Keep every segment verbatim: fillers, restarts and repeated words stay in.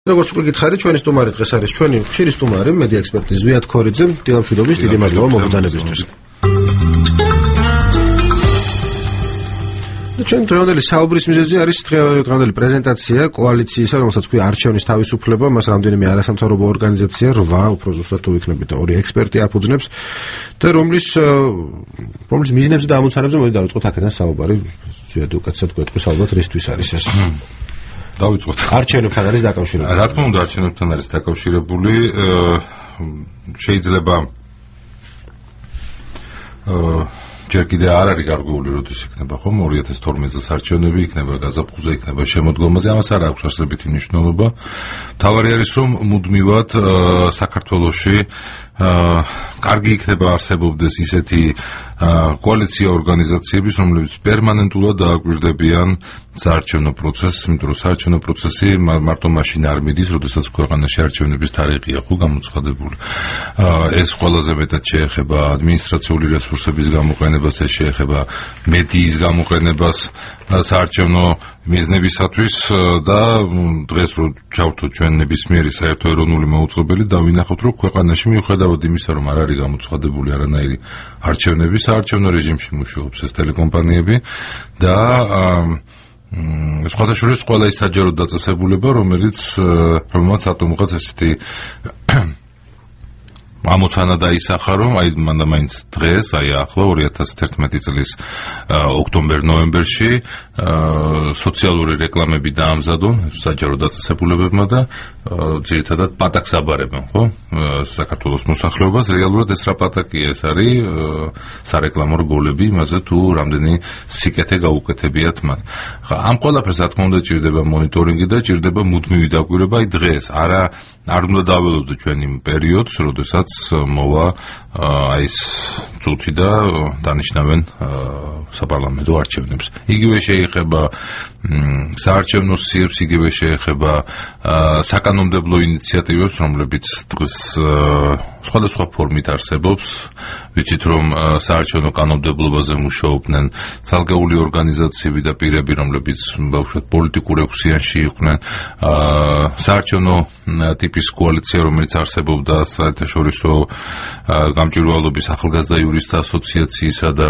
როგორც უკვე გითხარით, ჩვენი სტუმარი დღეს არის ჩვენი ხშირი სტუმარი, მედია ექსპერტი ზვიად ქორიძე. დილამშვიდობის, დიდი მადლობა მობრძანებისთვის. ჩვენ დღევანდელი საუბრის მიზეზი არის დღევანდელი პრეზენტაცია კოალიციისა, რომელსაც ქვია არჩევნის თავისუფლება, მას რამდენიმე არასამთავრობო ორგანიზაცია, რვა, უფრო ზუსტად თუ იქნებით ორი ექსპერტი აფუძნებს და რომლის რომლის მიზნებზე და ამოცანებზე მოდი დავიწყოთ აქედან საუბარი. ზვიად უკაცრად გვეტყვის ალბათ რისთვის არის ეს. დავიწყოთ. არჩევნებთან არის დაკავშირებული. რა თქმა უნდა, არჩევნებთან არის დაკავშირებული. შეიძლება ჯერ კიდე არ არის გარკვეული, როდის იქნება ხომ ორი ათას თორმეტ წელს არჩევნები, იქნება გაზაფხულზე, იქნება შემოდგომაზე, ამას არ აქვს არსებითი მნიშვნელობა. მთავარი არის, რომ მუდმივად საქართველოში კარგი იქნება არსებობდეს ისეთი კოალიცია ორგანიზაციების, რომლებიც პერმანენტულად დააკვირდებიან საარჩევნო პროცესს, იმიტომ რომ საარჩევნო პროცესი მარტო მაშინ არ მიდის, როდესაც ქვეყანაში არჩევნების თარიღია ხო გამოცხადებული. ეს ყველაზე მეტად შეეხება ადმინისტრაციული რესურსების გამოყენებას, ეს შეეხება მედიის გამოყენებას საარჩევნო მიზნებისათვის და დღეს რო ჩავთოთ ჩვენ ნებისმიერი საერთო ეროვნული მაუწყებელი და ვინახავთ, რომ ქვეყანაში მიუხედავად იმისა, რომ არ არის გამოცხადებული არანაირი არჩევნები, საარჩევნო რეჟიმში მუშაობს ეს ტელეკომპანიები და სხვათა შორის ყველა ის საჯარო დაწესებულება, რომელიც რომელმაც ატომღაც ესეთი ამოცანა დაისახა, რომ აი მანდ-მაინც დღეს, აი ახლა ორი ათას თერთმეტი წლის ოქტომბერ-ნოემბერში სოციალური რეკლამები დაამზადონ საჯარო დაწესებულებებმა და ძირითადად პატაკს აბარებენ, ხო? საქართველოს მოსახლეობას. რეალურად ეს რა პატაკია? ეს არის სარეკლამო რგოლები იმაზე, თუ რამდენი სიკეთე გაუკეთებიათ მათ. ამ ყველაფერს რა თქმა უნდა ჭირდება მონიტორინგი და ჭირდება მუდმივი დაკვირვება. აი დღეს არა არ უნდა დაველოდოთ ჩვენ იმ პერიოდს, როდესაც მოვა აი ეს წუთი და დანიშნავენ საპარლამენტო არჩევნებს. იგივე შეეხება საარჩევნო სიებს, იგივე შეეხება საკანონმდებლო ინიციატივებს, რომლებიც დღეს სხვადასხვა ფორმით არსებობს. ვიცით, რომ საარჩევნო კანონმდებლობაზე მუშაობდნენ ცალკეული ორგანიზაციები და პირები, რომლებიც ბავშვად პოლიტიკურ ექვსიანში იყვნენ. საარჩევნო ტიპის კოალიცია, რომელიც არსებობდა საერთაშორისო გამჭვირვალობის ახალგაზრდა იურისტთა ასოციაციისა და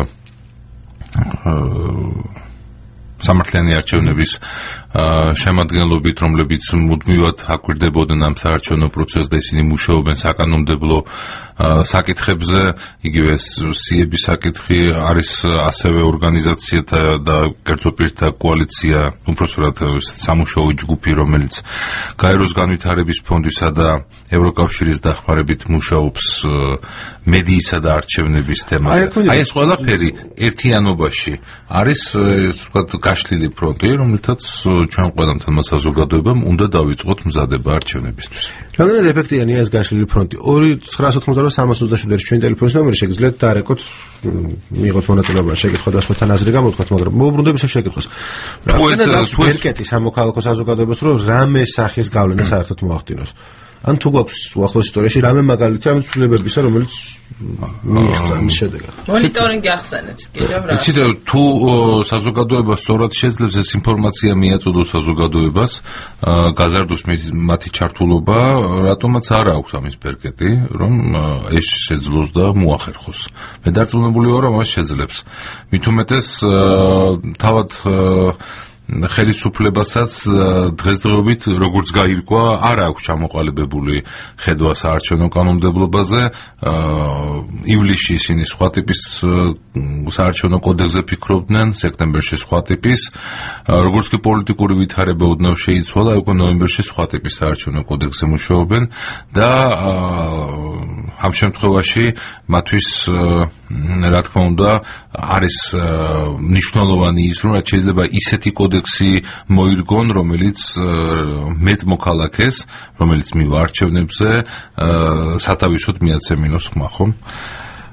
სამართლიანი არჩევნების შემადგენლობით, რომლებიც მუდმივად აკვირდებოდნენ ამ საარჩევნო პროცესს და ისინი მუშაობენ საკანონმდებლო საკითხებზე. იგივე სიების საკითხი არის ასევე ორგანიზაციათა და კერძო პირთა კოალიცია, უпроსტად სამუშაო ჯგუფი, რომელიც გაეროს განვითარების ფონდისა და ევროკავშირის დახმარებით მუშაობს მედიისა და არჩევნების თემაზე. აი ეს ყველაფერი ერთიანობაში არის ვთქვათ გაშლილი ფრონტი, რომელთაც ჩვენ ყველამთანმა საზოგადოებამ უნდა დავიწყოთ მზადება არჩევნებისთვის. რამდენად ეფექტიანია ეს გაშლილი ფრონტი? ორი ცხრაას ოცდაოთხ სამას ოცდაშვიდი არის ჩვენი ტელეფონის ნომერი, შეგიძლიათ დაარეკოთ, მიიღოთ მონაწილეობა შეკითხვა და სხვათან აზრი გამოთქვათ, მაგრამ მოუბრუნდებით ამ შეკითხვას. რამდენად აქვს ერკეთი სამოქალაქო საზოგადოებას, რომ რამე სახის გავლენა საერთოდ მოახდინოს? ან თუ გვაქვს უახლოს ისტორიაში რამე მაგალითი, რამე ცვლილებებისა, რომელიც მიიღწა მის შედეგად. მონიტორინგი ახსენეთ, კიდევ რა. იცით, თუ საზოგადოება სწორად შეძლებს ეს ინფორმაცია მიაწოდოს საზოგადოებას, გაზარდოს მათი ჩართულობა, რატომაც არ აქვს ამის პერკეტი, რომ ეს შეძლოს და მოახერხოს. მე დარწმუნებული ვარ, რომ მას შეძლებს. მით უმეტეს თავად ხელისუფლებასაც დღესდღეობით როგორც გაირკვა, არ აქვს ჩამოყალიბებული ხედვა საარჩევნო კანონმდებლობაზე. ივლისში ისინი სხვა ტიპის საარჩევნო კოდექსზე ფიქრობდნენ, სექტემბერში სხვა ტიპის, როგორც კი პოლიტიკური ვითარება ოდნავ შეიცვალა, უკვე ნოემბერში სხვა ტიპის საარჩევნო კოდექსზე მუშაობენ და ამ შემთხვევაში მათთვის რა თქმა უნდა არის მნიშვნელოვანი ის, რომ რაც შეიძლება ისეთი კოდექსი მოირგონ, რომელიც მეტ მოქალაქეს, რომელიც მივა არჩევნებზე სათავისოდ მიაცემინოს ხმა, ხომ?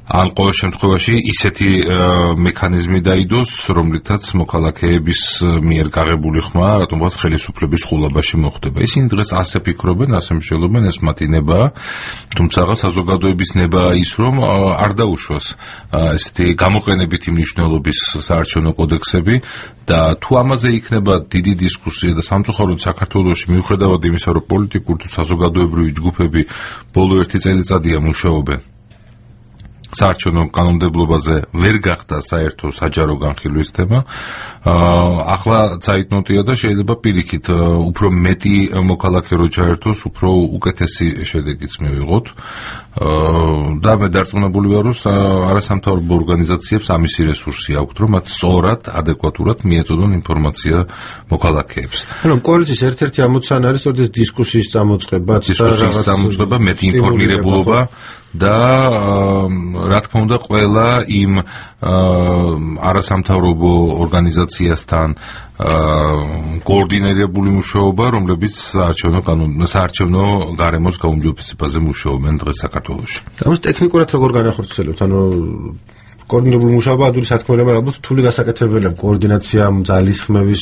ან ყოველ შემთხვევაში ისეთი მექანიზმი დაიდოს, რომლითაც მოქალაქეების მიერ გაღებული ხმა რატომღაც ხელისუფლების ყურებაში მოხდება. ისინი დღეს ასე ფიქრობენ, ასე მსჯელობენ, ეს მათი ნებაა, თუმცა საზოგადოების ნებაა ის, რომ არ დაუშვას ესეთი გამოყენებითი მნიშვნელობის საარჩევნო კოდექსები და თუ ამაზე იქნება დიდი დისკუსია და სამწუხაროდ საქართველოში მიუხედავად იმისა, რომ პოლიტიკური თუ საზოგადოებრივი ჯგუფები ბოლო ერთი წელიწადია მუშაობენ საარჩევნო კანონმდებლობაზე ვერ გახდა საერთო საჯარო განხილვის თემა. ახლა ცაიტნოტია და შეიძლება პირიქით უფრო მეტი მოქალაქე რო ჩაერთოს, უფრო უკეთესი შედეგიც მივიღოთ. და მე დარწმუნებული ვარ, რომ არასამთავრობო ორგანიზაციებს ამისი რესურსი აქვთ, რომ მათ სწორად, ადეკვატურად მიეწოდონ ინფორმაცია მოქალაქეებს. ანუ კოალიციის ერთ-ერთი ამოცანა არის სწორედ დისკუსიის წამოწყება, დისკუსიის წამოწყება, მეტი ინფორმირებულობა და რა თქმა უნდა ყველა იმ არასამთავრობო ორგანიზაციასთან კოორდინირებული მუშაობა, რომლებიც საარჩევნო კანონ საარჩევნო გარემოს გაუმჯობესებაზე მუშაობენ დღეს საქართველოში. ამას ტექნიკურად როგორ განახორციელებთ? ანუ კოორდინირებული მუშაობა ადვილი სათქმელია, მაგრამ ალბათ რთული გასაკეთებელია კოორდინაციამ, ძალისხმევის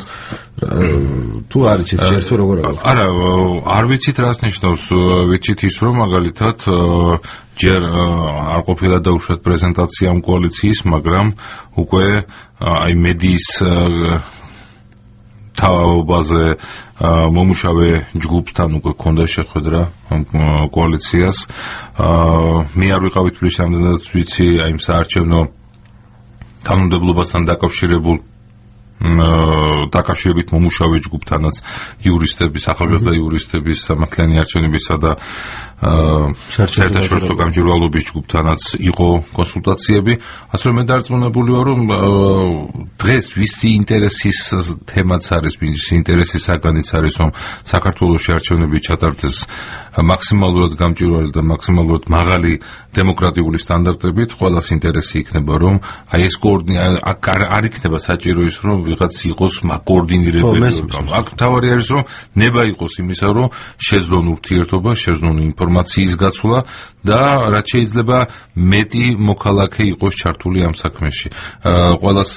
თუ არის ეს ერთო როგორ არის? არა, არ ვიცით რას ნიშნავს, ვიცით ის, რომ მაგალითად ჯერ არ ყოფილა დაუშვათ პრეზენტაცია ამ კოალიციის, მაგრამ უკვე აი მედიის თავაზე მომუშავე ჯგუფთან უკვე ქონდა შეხვედრა კოალიციას. მე არ ვიყავი თბილისში, ამდენადაც ვიცი აი იმ საარჩევნო კანონმდებლობასთან დაკავშირებულ დაკავშირებით მომუშავე ჯგუფთანაც იურისტების, ახალგაზრდა იურისტების, სამართლიანი არჩევნებისა და საერთაშორისო გამჭვირვალობის ჯგუფთანაც იყო კონსულტაციები. ასე რომ მე დარწმუნებული ვარ, რომ დღეს ვისი ინტერესის თემაც არის, ვისი ინტერესის საგანიც არის, რომ საქართველოში არჩევნები ჩატარდეს მაქსიმალურად გამჭვირვალე და მაქსიმალურად მაღალი დემოკრატიული სტანდარტებით, ყველას ინტერესი იქნება, რომ აი ეს კოორდინაცია არ იქნება საჭირო ის, რომ ვიღაც იყოს კოორდინირებელი. აქ თავარი არის, რომ ნება იყოს იმისა, რომ შეძლონ ურთიერთობა, შეძლონ ინფორმაციის გაცვლა და რაც შეიძლება მეტი მოქალაქე იყოს ჩართული ამ საქმეში. ყველას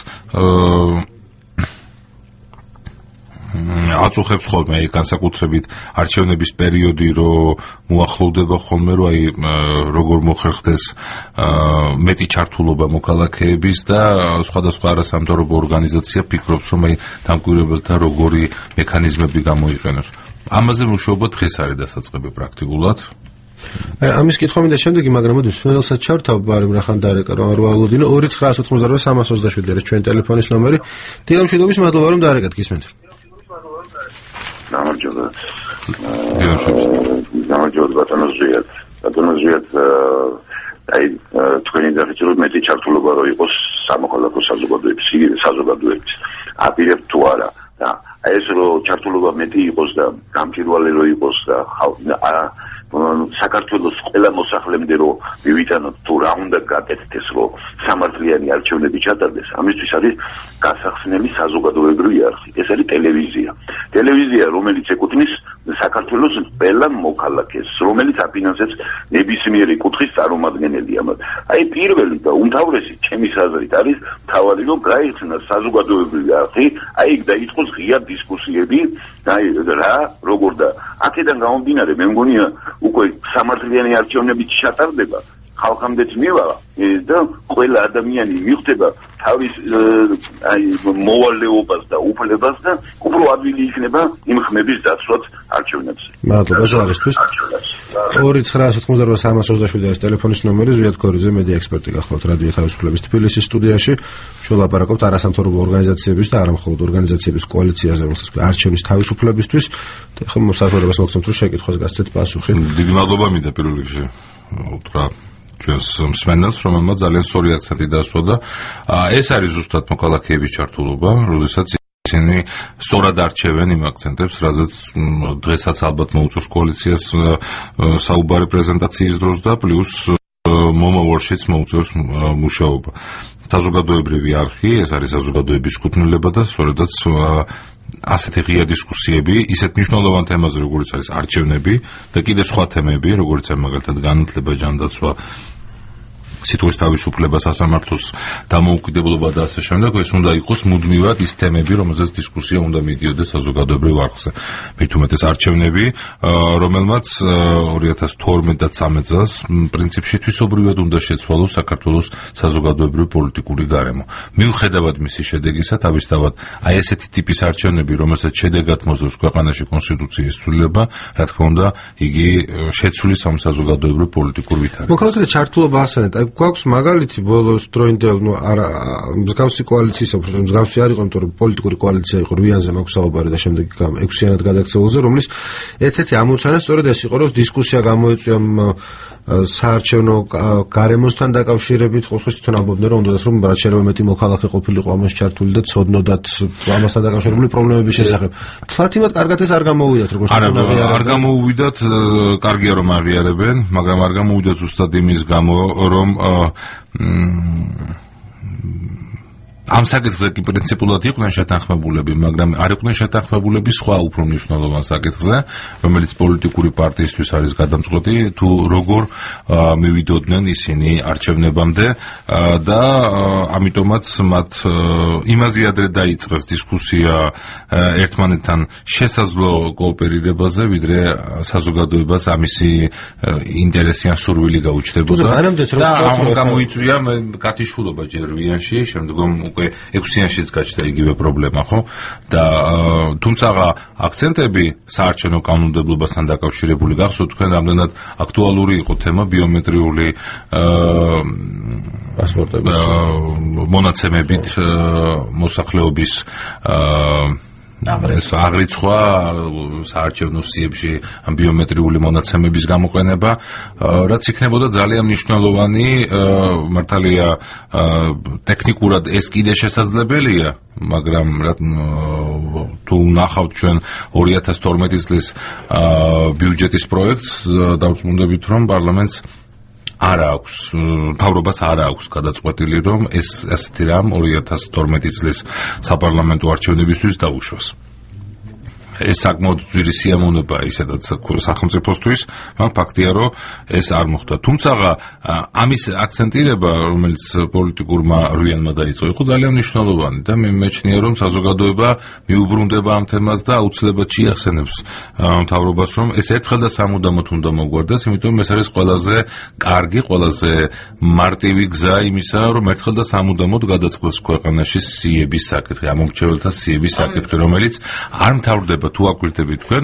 აწუხებს ხოლმე აი განსაკუთრებით არჩევნების პერიოდი, რომ მოახლოვდება ხოლმე, რომ აი როგორ მოხერხდეს მეტი ჩართულობა მოქალაქეების და სხვადასხვა არასამთავრობო ორგანიზაცია ფიქრობს, რომ აი დამკვირვებელთა როგორი მექანიზმები გამოიყენოს. ამაზე მუშაობა დღეს არის დასაწყები პრაქტიკულად. ამის კითხვა მინდა შემდეგი, მაგრამ მოდი სპეციალსაც ჩავთავ ბარემ რახან დარეკა რომ არ ვაულოდინო. ორი ცხრა ოცდაოთხი სამას ოცდაშვიდი არის ჩვენი ტელეფონის ნომერი. დილა მშვიდობის, მადლობა რომ დარეკათ, გისმენთ. გამარჯობა. გამარჯობა ბატონო ზვიად. ბატონო ზვიად, აი თქვენი დაგიჭიროთ მეტი ჩართულობა რომ იყოს სამოქალაქო საზოგადოების, საზოგადოების. აპირებთ თუ არა და აი ეს რომ ჩართულობა მეტი იყოს და გამჭვირვალე რომ იყოს და საქართველოს ყველა მოსახლემდე რომ მივიტანოთ თუ რა უნდა გაკეთდეს რომ სამართლიანი არჩევნები ჩატარდეს, ამისთვის არის გასახსნელი საზოგადოებრივი არხი. ეს არის ტელევიზია. ტელევიზია, რომელიც ეკუთვნის საქართველოს ყველა მოქალაქეს, რომელიც აფინანსებს ნებისმიერი კუთხის წარმომადგენელია. აი პირველი და უმთავრესი ჩემის აზრით არის თავარი რომ გაიხსნას საზოგადოებრივი არხი, აი იქ დაიწყოს ღია დისკუსიები, აი რა როგორ და აქედან გამომდინარე მე მგონია უკვე სამართლიანი არჩევნები ჩატარდება, ხალხამდეც მივა და ყველა ადამიანი მიხვდება თავის აი მოვალეობას და უფლებას და უფრო ადვილი იქნება იმ ხმების დაცვაც არჩევნებზე. მადლობა ზარისთვის. ორი ცხრა ოცდაოთხი სამას ოცდაშვიდი არის ტელეფონის ნომერი. ზვიად ქორიძე, მედია ექსპერტი გახლავთ რადიო თავისუფლების თბილისის სტუდიაში. შველაპარაკობთ არასამთავრობო ორგანიზაციების და არა მხოლოდ ორგანიზაციების კოალიციაზე, რომელსაც არჩევნის თავისუფლებისთვის. ხომ მოსახლეობას მოგცემთ რომ შეკითხვას გასცეთ პასუხი. დიდი მადლობა მინდა პირველ რიგში. უთხრა ჩვენს მსმენელს, რომელმაც ძალიან სწორი აქცენტი დაასვა და ეს არის ზუსტად მოქალაქეების ჩართულობა, როდესაც ისინი სწორად არჩევენ იმ აქცენტებს, რაზეც დღესაც ალბათ მოუწევს კოალიციას საუბარი პრეზენტაციის დროს და პლუს მომავალშიც მოუწევს მუშაობა. საზოგადოებრივი არხი, ეს არის საზოგადოების კუთვნილება და სწორედაც ასეთი ღია დისკუსიები ისეთ მნიშვნელოვან თემაზე, როგორც არის არჩევნები და კიდე სხვა თემები, როგორც არის მაგალითად განათლება, ჯანდაცვა სიტყვის თავისუფლება, სასამართლოს დამოუკიდებლობა და ასე შემდეგ, ეს უნდა იყოს მუდმივად ის თემები, რომელზეც დისკუსია უნდა მიდიოდეს საზოგადოებრივ არხზე. მით უმეტეს არჩევნები, რომელმაც ორი ათას თორმეტ და ცხრამეტ წელს პრინციპში თვისობრივად უნდა შეცვალოს საქართველოს საზოგადოებრივ პოლიტიკური გარემო. მიუხედავად მისი შედეგისა, თავისთავად აი ესეთი ტიპის არჩევნები, რომელსაც შედეგად მოსდევს ქვეყანაში კონსტიტუციის ცვლილება, რა თქმა უნდა, იგი შეცვლის ამ საზოგადოებრივ პოლიტიკურ ვითარებას. მოკლედ ჩართულობა ასენეთ, აი გვაქვს მაგალითი ბოლოს დროინდელ, ნუ არა მსგავსი კოალიციის, უბრალოდ მსგავსი არ იყო, იმიტომ რომ პოლიტიკური კოალიცია იყო რვიანზე მაქვს საუბარი და შემდეგ ექვსიანად გადაქცეულზე, რომლის ერთ-ერთი ამოცანა სწორედ ეს იყო, რომ დისკუსია გამოიწვია საარჩევნო გარემოსთან დაკავშირებით, ხოლმე თვითონ ამბობდნენ, რომ უნდათ რომ რაც შეიძლება მეტი მოქალაქე ყოფილიყო ამას ჩართული და ცოდნოდათ ამასთან დაკავშირებული პრობლემების შესახებ. თლათ იმათ კარგად ეს არ გამოუვიდათ, როგორც არა, არ გამოუვიდათ, კარგია რომ აღიარებენ, მაგრამ არ გამოუვიდათ ზუსტად იმის გამო, რომ ამ საკითხზე კი პრინციპულად იყვნენ შეთანხმებულები, მაგრამ არ იყვნენ შეთანხმებულები სხვა უფრო მნიშვნელოვან საკითხზე, რომელიც პოლიტიკური პარტიისთვის არის გადამწყვეტი, თუ როგორ მივიდოდნენ ისინი არჩევნებამდე და ამიტომაც მათ იმაზე ადრე დაიწყეს დისკუსია ერთმანეთთან შესაძლო კოოპერირებაზე, ვიდრე საზოგადოებას ამისი ინტერესი ან სურვილი გაუჩნდებოდა. და ამ გამოიწვია გათიშულობა ჯერ რვიანში, შემდგომ ექვსიანშიც გაჩნდა იგივე პრობლემა, ხო? და თუმცა აქცენტები საარჩევნო კანონმდებლობასთან დაკავშირებული გახსოვთ, თქვენ რამდენად აქტუალური იყო თემა ბიომეტრიული პასპორტების მონაცემებით მოსახლეობის ეს აღრიცხვა საარჩევნო სიებში ბიომეტრიული მონაცემების გამოყენება, რაც იქნებოდა ძალიან მნიშვნელოვანი, მართალია ტექნიკურად ეს კიდე შესაძლებელია, მაგრამ თუ ნახავთ ჩვენ ორი ათას თორმეტი წლის ბიუჯეტის პროექტს, დავწმუნდებით, რომ პარლამენტს არ აქვს, მთავრობას არ აქვს გადაწყვეტილი, რომ ეს ასეთი რამ ორი ათას თორმეტი წლის საპარლამენტო არჩევნებისთვის დაუშვას. ეს საკმაოდ ძვირი სიამოვნება ისედაც სახელმწიფოსთვის, მაგრამ ფაქტია, რომ ეს არ მოხდა. თუმცა ამის აქცენტირება, რომელიც პოლიტიკურმა რვიანმა დაიწყო, იყო ძალიან მნიშვნელოვანი და მე მეჩნია, რომ საზოგადოება მიუბრუნდება ამ თემას და აუცილებლად შეახსენებს მთავრობას, რომ ეს ერთხელ და სამუდამოდ უნდა მოგვარდეს, იმიტომ რომ ეს არის ყველაზე კარგი, ყველაზე მარტივი გზა იმისა, რომ ერთხელ და სამუდამოდ გადაწყდეს ქვეყანაში სიების საკითხი, ამომრჩეველთა სიების საკითხი, რომელიც არ მთავრდება თუ აკვირდებით თქვენ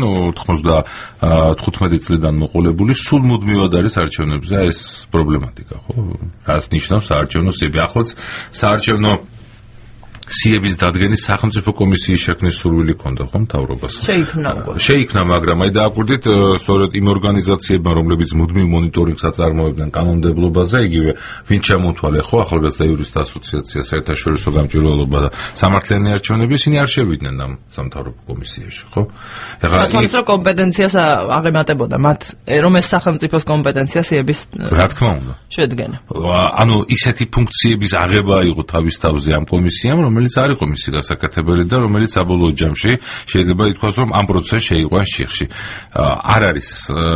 თხუთმეტი წლიდან მოყოლებული სულ მუდმივად არის არჩევნებზე, ეს პრობლემატიკა, ხო? რას ნიშნავს საარჩევნო სიები? ახლაც საარჩევნო სიების დადგენის სახელმწიფო კომისიის შექმნის სურვილი ჰქონდა, ხო, მთავრობას? შეიქმნა. შეიქმნა, მაგრამ აი დააკვირდით სწორედ იმ ორგანიზაციებმა, რომლებიც მუდმივ მონიტორინგს აწარმოებდნენ კანონმდებლობაზე, იგივე ვინ ჩამოთვალე, ხო, ახალგაზრდა იურისტთა ასოციაცია, საერთაშორისო გამჭვირვალობა და სამართლიანი არჩევნები, ისინი არ შევიდნენ ამ სამთავრობო კომისიაში, ხო? ეხლა თუმცა კომპეტენციას აღემატებოდა მათ, რომ ეს სახელმწიფოს კომპეტენცია სიების რა თქმა უნდა შედგენა. ანუ ისეთი ფუნქციების აღება იყო თავის თავზე ამ კომისიამ, რომელიც არ იყო მისი გასაკეთებელი და რომელიც საბოლოო ჯამში შეიძლება ითქვას, რომ ამ პროცესს შეიყვანს შიხში. არ არის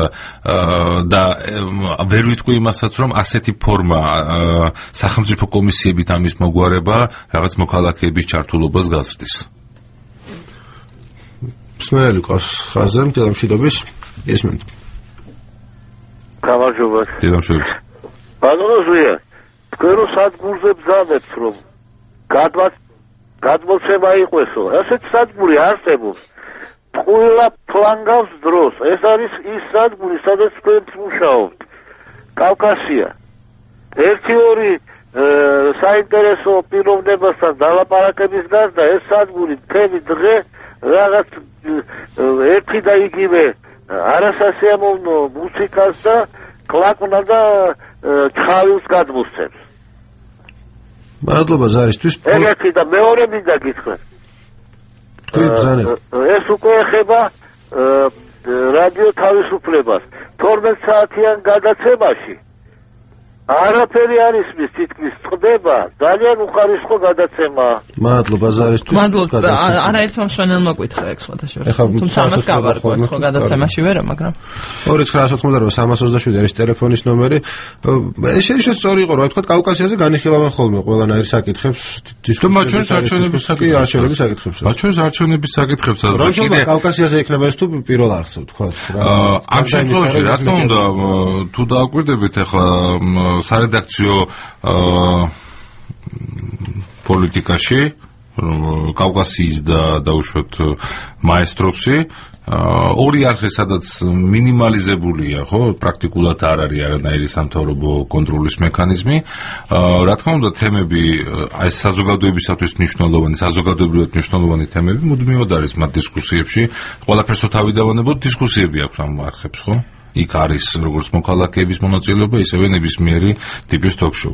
და ვერ ვიტყვი იმასაც, რომ ასეთი ფორმა სახელმწიფო კომისიებით ამის მოგვარება რაღაც მოქალაქეების ჩართულობას გაზრდის. მსმენელი ყავს ხაზზე, თელემშვიდობის ესმენთ. გამარჯობა. თელემშვიდობის. ბატონო ზვია, თქვენ რო სადგურზე ბრძანებთ, რომ გადმაც გადმოცემა იყვესო, ასეთ სადგური არსებობს. ყველა ფლანგავს დროს. ეს არის ის სადგური, სადაც თქვენ მუშაობთ. კავკასია. ერთი ორი საინტერესო პიროვნებასთან დალაპარაკების გარდა ეს სადგური მთელი დღე რაღაც ერთი და იგივე არასასიამოვნო მუსიკას და კლაკნა და ჩხავილს გადმოსცემს. მადლობა ზარისთვის. ეგეთი და მეორე მინდა გითხრათ. ეს უკვე ეხება რადიო თავისუფლებას. თორმეტ საათიან გადაცემაში არაფერი არ ისმის, თითქმის წყდება, ძალიან უხარისხო გადაცემაა. მადლობა ზარისთვის. მადლობა, არაერთმა მსმენელმა გითხრა ეგ სხვადასხვა. თუმცა ამას გავარკვევთ ხო გადაცემაში ვერა, მაგრამ ორი ცხრაასი ოცდაოთხი სამას ოცდაშვიდი არის ტელეფონის ნომერი. ეს შეიძლება სწორი იყო, რა ვთქვა, კავკასიაზე განიხილავენ ხოლმე ყველანაირ საკითხებს, დისკუსიებს. და ჩვენს არჩევნების საკითხებს, არჩევნების საკითხებს. და ჩვენს არჩევნების საკითხებს ასე კიდე კავკასიაზე იქნება ეს თუ პირველ არხზე ვთქვა. ამ შემთხვევაში რა თქმა უნდა, თუ დააკვირდებით ახლა სარედაქციო პოლიტიკაში კავკასიის და დაუშვათ მაესტროსი ორი არხი სადაც მინიმალიზებულია, ხო, პრაქტიკულად არ არის არანაირი სამთავრობო კონტროლის მექანიზმი. რა თქმა უნდა, თემები, აი საზოგადოებისათვის მნიშვნელოვანი, საზოგადოებრივად მნიშვნელოვანი თემები მუდმივად არის მათ დისკუსიებში. ყველაფერს თავი დავანებოთ, დისკუსიები აქვს ამ არხებს, ხო? იქ არის როგორც მოქალაქეების მონაწილეობა, ისევე ნებისმიერი ტიპის ток-შოუ.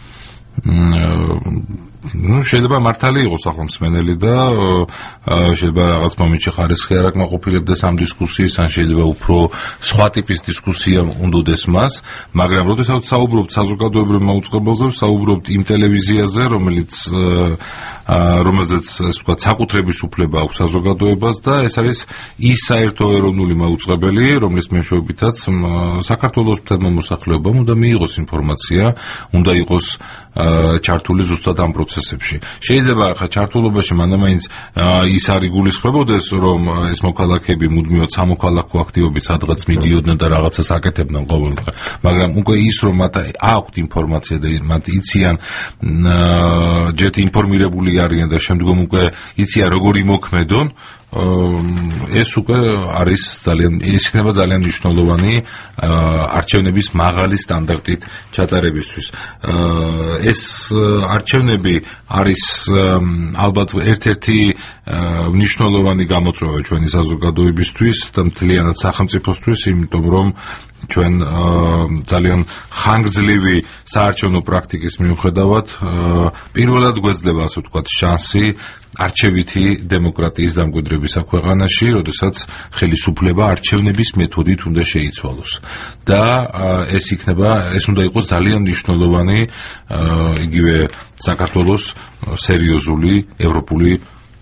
ну შეიძლება მართალი იყოს ახლა მსმენელი და შეიძლება რაღაც მომენტში ხარისხი არ აკმაყოფილებდეს ამ დისკუსიის, ან შეიძლება უფრო სხვა ტიპის დისკუსია უნდოდეს მას, მაგრამ როდესაც საუბრობთ საზოგადოებრივ მაუწყებელზე, საუბრობთ იმ ტელევიზიაზე, რომელიც რომელზეც ასე ვთქვათ საკუთრების უფლება აქვს საზოგადოებას და ეს არის ის საერთო ეროვნული მაუწყებელი, რომლის მეშვეობითაც საქართველოს მთელმა მოსახლეობამ უნდა მიიღოს ინფორმაცია, უნდა იყოს ჩართული ზუსტად ამ პროცესებში. შეიძლება ახლა ჩართულობაში მანამაინც ის არ იგულისხმებოდეს, რომ ეს მოქალაქეები მუდმივად სამოქალაქო აქტივობით სადღაც მიდიოდნენ და რაღაცას აკეთებდნენ ყოველდღე, მაგრამ უკვე ის რომ მათ აქვთ ინფორმაცია და მათ იციან, ჯერ ინფორმირებული არიან და შემდგომ უკვე იციან როგორ იმოქმედონ, ეს უკვე არის ძალიან ეს იქნება ძალიან მნიშვნელოვანი არჩევნების მაღალი სტანდარტით ჩატარებისთვის. ეს არჩევნები არის ალბათ ერთ-ერთი მნიშვნელოვანი გამოწვევა ჩვენი საზოგადოებისთვის და მთლიანად სახელმწიფოსთვის, იმიტომ რომ ჩვენ ძალიან ხანგრძლივი საარჩევნო პრაქტიკის მიუხედავად პირველად გვეძლება ასე ვთქვათ შანსი არჩევითი დემოკრატიის დამკვიდრების აქვეყანაში, როდესაც ხელისუფლება არჩევნების მეთოდით უნდა შეიცვალოს. და ეს იქნება, ეს უნდა იყოს ძალიან მნიშვნელოვანი იგივე საქართველოს სერიოზული ევროპული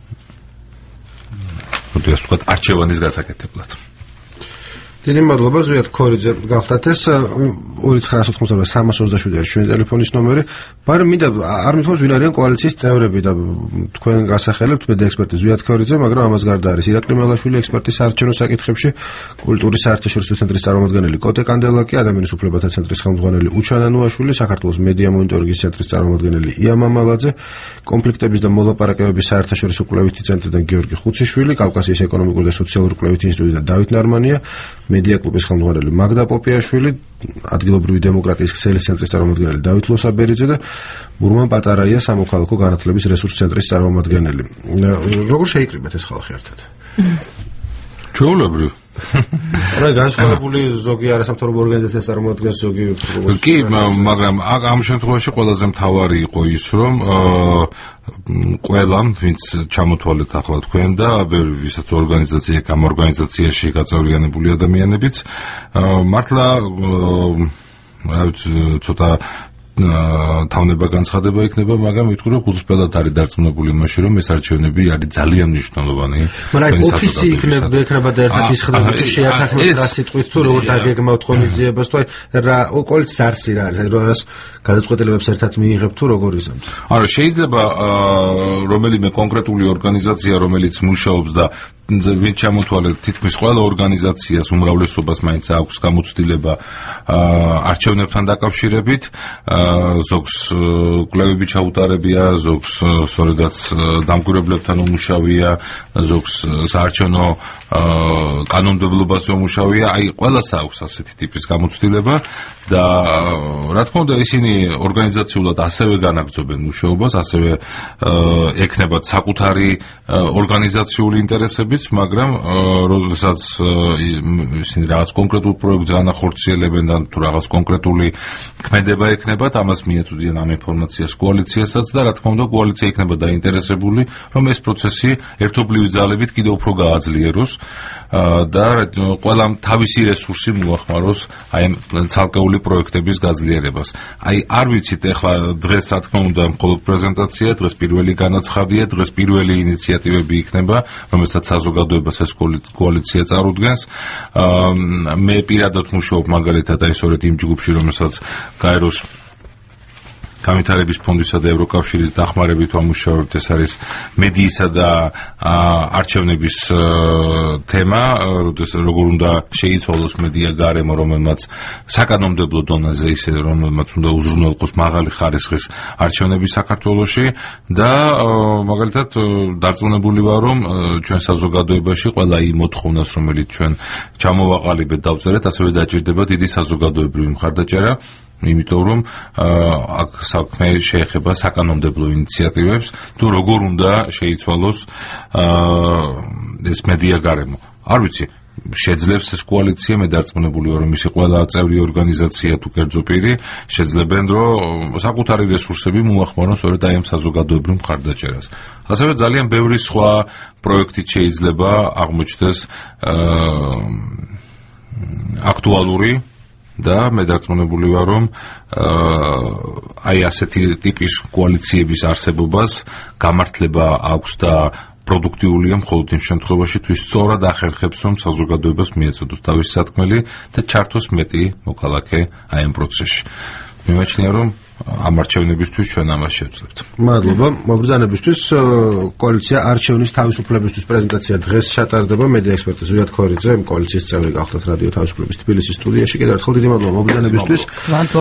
ასე ვთქვათ არჩევანის გასაკეთებლად. დიდი მადლობა ზვიად ქორიძე გახდათ ეს ორი ცხრაასი ოცდაოთხი სამას ოცდაშვიდი არის ჩვენი ტელეფონის ნომერი. მაგრამ მინდა არ მithოს ვინ არიან კოალიციის წევრები და თქვენ გასახელებთ მე და ექსპერტი ზვიად ქორიძე, მაგრამ ამას გარდა არის ირაკლი მელაშვილი ექსპერტი საარჩევნო საკითხებში, კულტურის საერთაშორისო ცენტრის წარმომადგენელი კოტე კანდელაკი, ადამიანის უფლებათა ცენტრის ხელმძღვანელი უჩანა ნუაშვილი, საქართველოს მედია მონიტორინგის ცენტრის წარმომადგენელი ია მამალაძე, კონფლიქტების და მოლაპარაკებების საერთაშორისო კვლევითი ცენტრიდან გიორგი ხუციშვილი, კავკასიის ეკონომიკური და სოციალური კვლევითი ინსტიტუტიდან დავით ნარმანია, მედია კლუბის ხელმძღვანელი მაგდა პოპიაშვილი, ადგილობრივი დემოკრატიის ქსელის ცენტრის წარმომადგენელი დავით ლოსაბერიძე და მურმან პატარაია სამოქალაქო განათლების რესურს ცენტრის წარმომადგენელი. როგორ შეიკრიბეთ ეს ხალხი ერთად? ჩვეულებრივ. რა განსხვავებული ზოგი არასამთავრობო ორგანიზაციას წარმოადგენს, ზოგი კი, მაგრამ ამ შემთხვევაში ყველაზე მთავარი იყო ის, რომ ყველამ, ვინც ჩამოთვალეთ ახლა თქვენ და ბევრი ვისაც ორგანიზაცია, ამ ორგანიზაციაში გაწევრიანებული ადამიანებიც მართლა რა ვიცი ცოტა თავნება განცხადება იქნება, მაგრამ ვიტყვი რომ ხუთსპელად არის დარწმუნებული იმაში, რომ ეს არჩევნები არის ძალიან მნიშვნელოვანი. მაგრამ ოფისი იქნება იქნება და ერთად ისხდება შეათანხმოს რა სიტყვით თუ როგორ დაგეგმავთ ღონისძიებას თუ რა კოალიციის არსი რა არის, როდესაც გადაწყვეტილებებს ერთად მიიღებთ თუ როგორ იზამთ. არა, შეიძლება რომელიმე კონკრეტული ორგანიზაცია, რომელიც მუშაობს და ვინ ჩამოთვალეთ თითქმის ყველა ორგანიზაციას უმრავლესობას მაინც აქვს გამოცდილება არჩევნებთან დაკავშირებით, ზოგს კვლევები ჩაუტარებია, ზოგს სწორედაც დამკვირვებლებთან უმუშავია, ზოგს საარჩევნო კანონმდებლობაზე უმუშავია, აი ყველას აქვს ასეთი ტიპის გამოცდილება და რა თქმა უნდა ისინი ორგანიზაციულად ასევე განაგრძობენ მუშაობას, ასევე ექნებათ საკუთარი ორგანიზაციული ინტერესებიც, მაგრამ როდესაც ისინი რაღაც კონკრეტულ პროექტზე ანახორციელებენ და თუ რაღაც კონკრეტული ქმედება ექნებათ, ამას მიეწოდიან ამ ინფორმაციას კოალიციასაც და რა თქმა უნდა კოალიცია იქნება დაინტერესებული რომ ეს პროცესი ერთობლივი ძალებით კიდევ უფრო გააძლიეროს და ყველამ თავისი რესურსი მოახმაროს აი ამ ცალკეული პროექტების გაძლიერებას. აი არ ვიცით ეხლა დღეს რა თქმა უნდა მხოლოდ პრეზენტაცია, დღეს პირველი განაცხადია, დღეს პირველი ინიციატივები იქნება, რომელსაც საზოგადოებას ეს კოალიცია წარუდგენს. მე პირადად მუშაობ მაგალითად აი სწორედ იმ ჯგუფში, რომელსაც გაეროს განვითარების ფონდისა და ევროკავშირის დახმარებით ვამუშავებთ, ეს არის მედიისა და არჩევნების თემა, როგორ უნდა შეიცვალოს მედია გარემო, რომელმაც საკანონმდებლო დონეზე ისე რომელმაც უნდა უზრუნველყოს მაღალი ხარისხის არჩევნები საქართველოში და მაგალითად დარწმუნებული ვარ, რომ ჩვენ საზოგადოებაში ყველა იმ მოთხოვნას, რომელიც ჩვენ ჩამოვაყალიბეთ, დავწერეთ, ასევე დაჭირდება დიდი საზოგადოებრივი მხარდაჭერა. იმიტომ რომ აქ საქმე შეეხება საკანონმდებლო ინიციატივებს, თუ როგორ უნდა შეიცვალოს ეს მედია გარემო. არ ვიცი, შეძლებს ეს კოალიცია, მე დარწმუნებული ვარ, რომ მისი ყველა წევრი ორგანიზაცია თუ კერძო პირი შეძლებენ, რომ საკუთარი რესურსები მოახმარონ სწორედ აი ამ საზოგადოებრივ მხარდაჭერას. ასევე ძალიან ბევრი სხვა პროექტით შეიძლება აღმოჩნდეს აქტუალური და მე დარწმუნებული ვარ, რომ აი ასეთი ტიპის კოალიციების არსებობას გამართლება აქვს და პროდუქტიულია მხოლოდ იმ შემთხვევაში, თუ სწორად ახერხებს, რომ საზოგადოებას მიეწოდოს თავისი სათქმელი და ჩართოს მეტი მოქალაქე აი ამ პროცესში. მიმაჩნია, რომ ამ არჩევნებისთვის ჩვენ ამას შევძლებთ. მადლობა. მობრძანებისთვის კოალიცია არჩევნის თავისუფლებისთვის პრეზენტაცია დღეს ჩატარდება. მედია ექსპერტი ზვიად ქორიძე, კოალიციის წევრი გახლდათ რადიო თავისუფლების თბილისის სტუდიაში. კიდევ ერთხელ დიდი მადლობა მობრძანებისთვის.